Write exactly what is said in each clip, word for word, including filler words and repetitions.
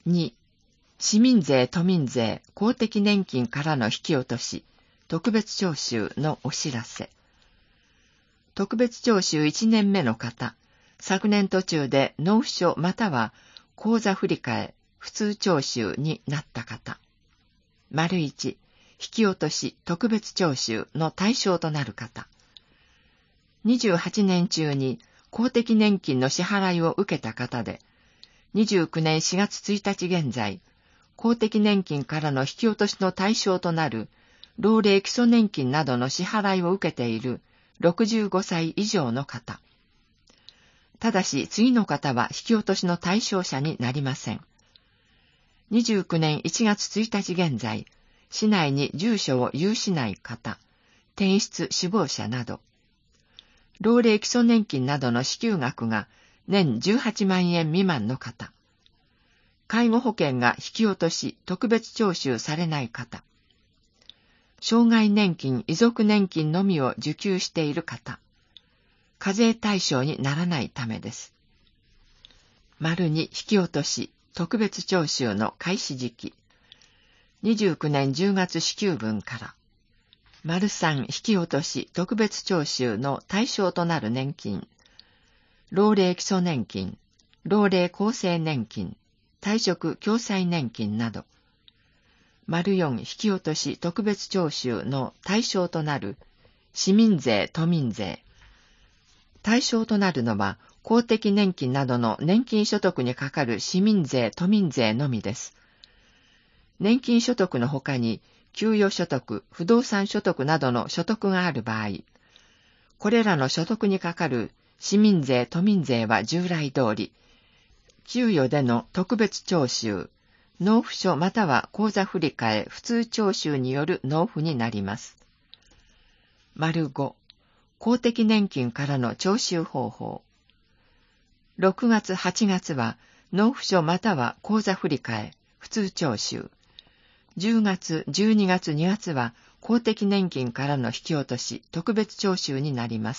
に、市民税・都民税、公的年金からの引き落とし、特別徴収のお知らせ。特別徴収いちねんめの方、昨年途中で納付書または口座振替、普通徴収になった方。丸いち、引き落とし、特別徴収の対象となる方。にじゅうはちねん中に公的年金の支払いを受けた方で、にじゅうきゅうねんしがつついたち現在、公的年金からの引き落としの対象となる老齢基礎年金などの支払いを受けているろくじゅうごさい以上の方。ただし次の方は引き落としの対象者になりません。にじゅうきゅうねんいちがつついたち現在、市内に住所を有しない方、転出死亡者など、老齢基礎年金などの支給額が年じゅうはちまんえん未満の方、介護保険が引き落とし、特別徴収されない方、障害年金、遺族年金のみを受給している方、課税対象にならないためです。丸に、引き落とし、特別徴収の開始時期。にじゅうきゅうねんじゅうがつ支給分から。丸さん、引き落とし、特別徴収の対象となる年金。老齢基礎年金、老齢厚生年金、退職共済年金など。丸よん、引き落とし特別徴収の対象となる市民税・都民税。対象となるのは公的年金などの年金所得にかかる市民税・都民税のみです。年金所得のほかに給与所得、不動産所得などの所得がある場合、これらの所得にかかる市民税・都民税は従来通り、給与での特別徴収、納付書または口座振替、普通徴収による納付になります。丸ご、公的年金からの徴収方法。ろくがつ、はちがつは納付書または口座振替、普通徴収。じゅうがつ、じゅうにがつ、にがつは公的年金からの引き落とし、特別徴収になります。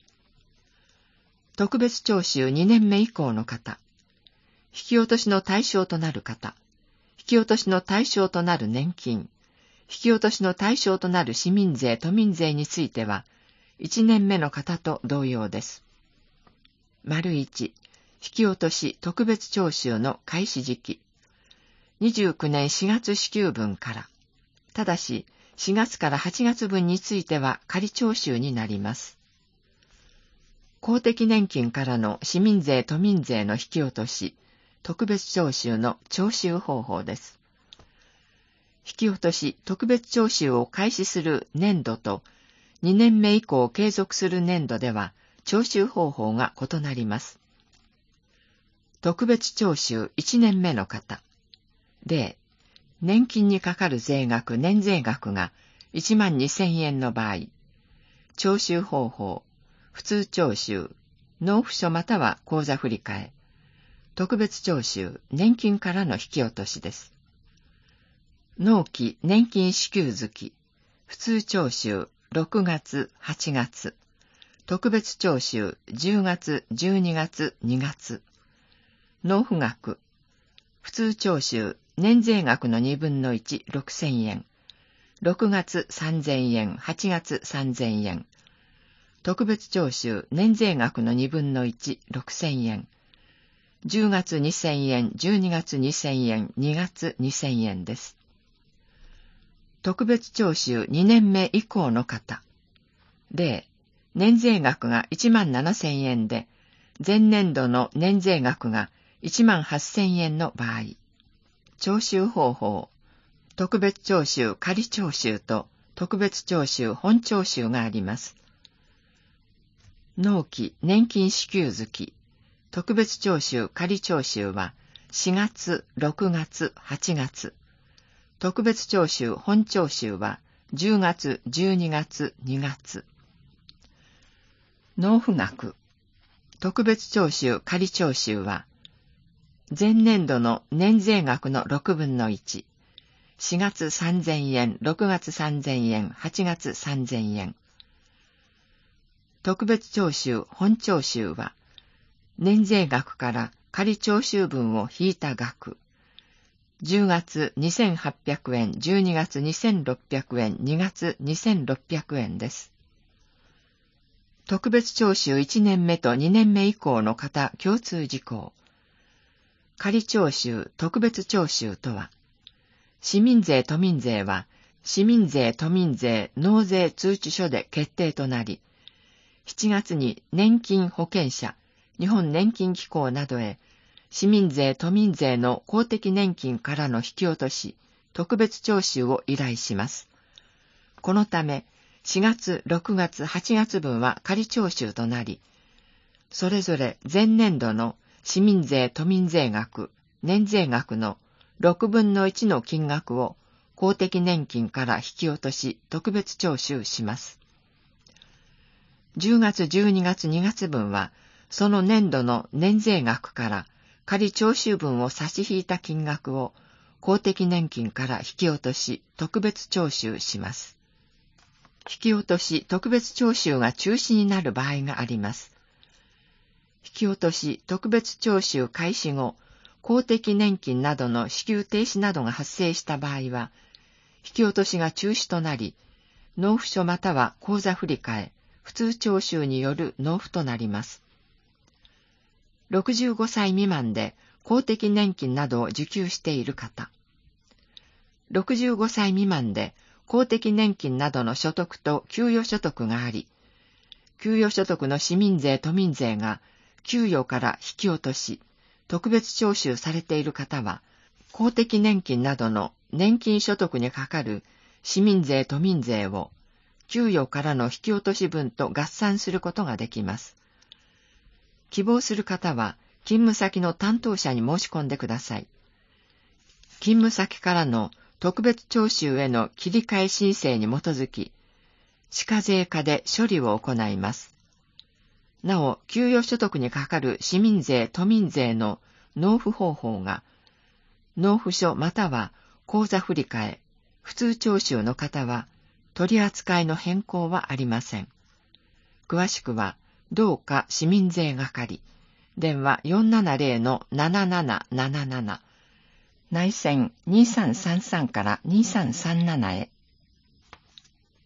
特別徴収にねんめ以降の方。引き落としの対象となる方、引き落としの対象となる年金、引き落としの対象となる市民税・都民税については、いちねんめの方と同様です。丸いち、引き落とし特別徴収の開始時期。にじゅうきゅうねんしがつ支給分から。ただし、しがつからはちがつ分については仮徴収になります。公的年金からの市民税・都民税の引き落とし、特別徴収の徴収方法です。引き落とし特別徴収を開始する年度とにねんめ以降継続する年度では徴収方法が異なります。特別徴収いちねんめの方。例、年金にかかる税額年税額がいちまんにせんえんの場合、徴収方法、普通徴収、納付書または口座振替、特別徴収、年金からの引き落としです。納期、年金支給月、普通徴収、ろくがつ、はちがつ、特別徴収、じゅうがつ、じゅうにがつ、にがつ、納付額、普通徴収、年税額のにぶんのいち、ろくせんえん、ろくがつさんぜんえん、はちがつさんぜんえん、特別徴収、年税額のにぶんのいち、ろくせんえん、じゅうがつにせんえん、じゅうにがつにせんえん、にがつにせんえんです。特別徴収にねんめ以降の方。例、年税額がいちまんななせんえんで、前年度の年税額がいちまんはっせんえんの場合。徴収方法、特別徴収仮徴収と特別徴収本徴収があります。納期、年金支給月。特別徴収仮徴収はしがつ、ろくがつ、はちがつ。特別徴収本徴収はじゅうがつ、じゅうにがつ、にがつ。納付額。特別徴収仮徴収は前年度の年税額のろくぶんのいち。しがつさんぜんえん、ろくがつさんぜんえん、はちがつさんぜんえん。特別徴収本徴収は年税額から仮徴収分を引いた額、 じゅうがつにせんはっぴゃくえん、じゅうにがつにせんろっぴゃくえん、にがつにせんろっぴゃくえんです。特別徴収いちねんめとにねんめ以降の方共通事項。仮徴収、特別徴収とは、市民税・都民税は、市民税・都民税納税通知書で決定となり、しちがつに年金保険者、日本年金機構などへ、市民税・都民税の公的年金からの引き落とし、特別徴収を依頼します。このため、しがつ、ろくがつ、はちがつ分は仮徴収となり、それぞれ前年度の市民税・都民税額、年税額のろくぶんのいちの金額を公的年金から引き落とし、特別徴収します。じゅうがつ、じゅうにがつ、にがつ分は、その年度の年税額から仮徴収分を差し引いた金額を公的年金から引き落とし、特別徴収します。引き落とし、特別徴収が中止になる場合があります。引き落とし、特別徴収開始後、公的年金などの支給停止などが発生した場合は、引き落としが中止となり、納付書または口座振替、普通徴収による納付となります。ろくじゅうごさい未満で公的年金などを受給している方。ろくじゅうごさい未満で公的年金などの所得と給与所得があり、給与所得の市民税・都民税が給与から引き落とし、特別徴収されている方は、公的年金などの年金所得にかかる市民税・都民税を、給与からの引き落とし分と合算することができます。希望する方は、勤務先の担当者に申し込んでください。勤務先からの特別徴収への切り替え申請に基づき、歯科税課で処理を行います。なお、給与所得にかかる市民税・都民税の納付方法が、納付書または口座振替、普通徴収の方は、取扱いの変更はありません。詳しくは、同課市民税係、電話 よんななぜろのななななななな、内線にさんさんさんからにさんさんななへ。